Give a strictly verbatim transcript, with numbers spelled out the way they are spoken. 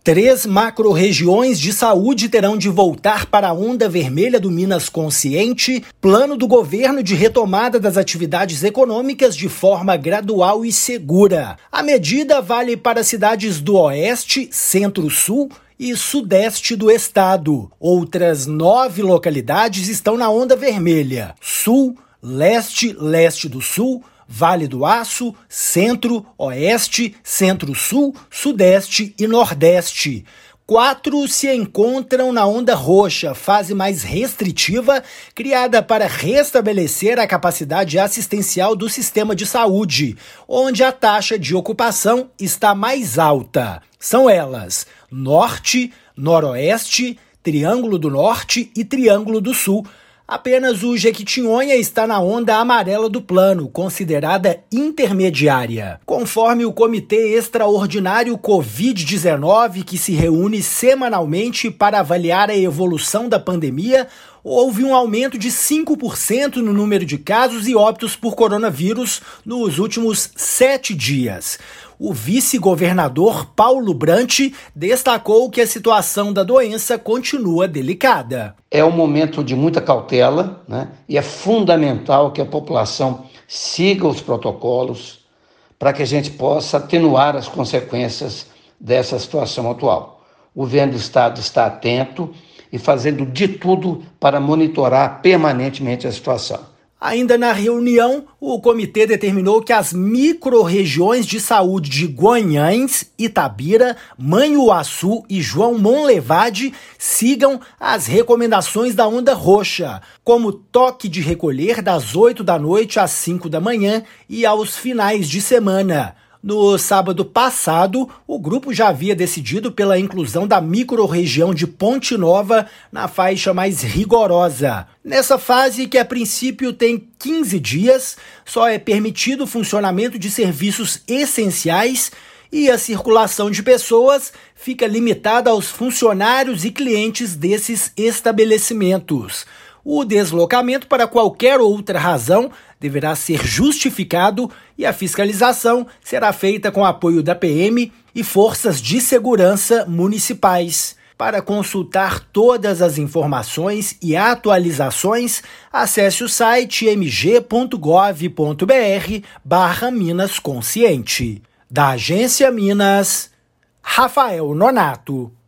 Três macro-regiões de saúde terão de voltar para a onda vermelha do Minas Consciente, plano do governo de retomada das atividades econômicas de forma gradual e segura. A medida vale para cidades do Oeste, Centro-Sul e Sudeste do estado. Outras nove localidades estão na onda vermelha: Sul, Leste, Leste do Sul, Vale do Aço, Centro, Oeste, Centro-Sul, Sudeste e Nordeste. Quatro se encontram na onda roxa, fase mais restritiva, criada para restabelecer a capacidade assistencial do sistema de saúde, onde a taxa de ocupação está mais alta. São elas: Norte, Noroeste, Triângulo do Norte e Triângulo do Sul. Apenas o Jequitinhonha está na onda amarela do plano, considerada intermediária. Conforme o Comitê Extraordinário covid dezenove, que se reúne semanalmente para avaliar a evolução da pandemia, houve um aumento de cinco por cento no número de casos e óbitos por coronavírus nos últimos sete dias. O vice-governador Paulo Brandt destacou que a situação da doença continua delicada. É um momento de muita cautela, né? E é fundamental que a população siga os protocolos para que a gente possa atenuar as consequências dessa situação atual. O governo do estado está atento e fazendo de tudo para monitorar permanentemente a situação. Ainda na reunião, o comitê determinou que as micro-regiões de saúde de Guanhães, Itabira, Manhuaçu e João Monlevade sigam as recomendações da onda roxa, como toque de recolher das oito da noite às cinco da manhã e aos finais de semana. No sábado passado, o grupo já havia decidido pela inclusão da micro-região de Ponte Nova na faixa mais rigorosa. Nessa fase, que a princípio tem quinze dias, só é permitido o funcionamento de serviços essenciais e a circulação de pessoas fica limitada aos funcionários e clientes desses estabelecimentos. O deslocamento para qualquer outra razão deverá ser justificado e a fiscalização será feita com apoio da P M e forças de segurança municipais. Para consultar todas as informações e atualizações, acesse o site m g ponto gov ponto b r barra Minas Consciente. Da Agência Minas, Rafael Nonato.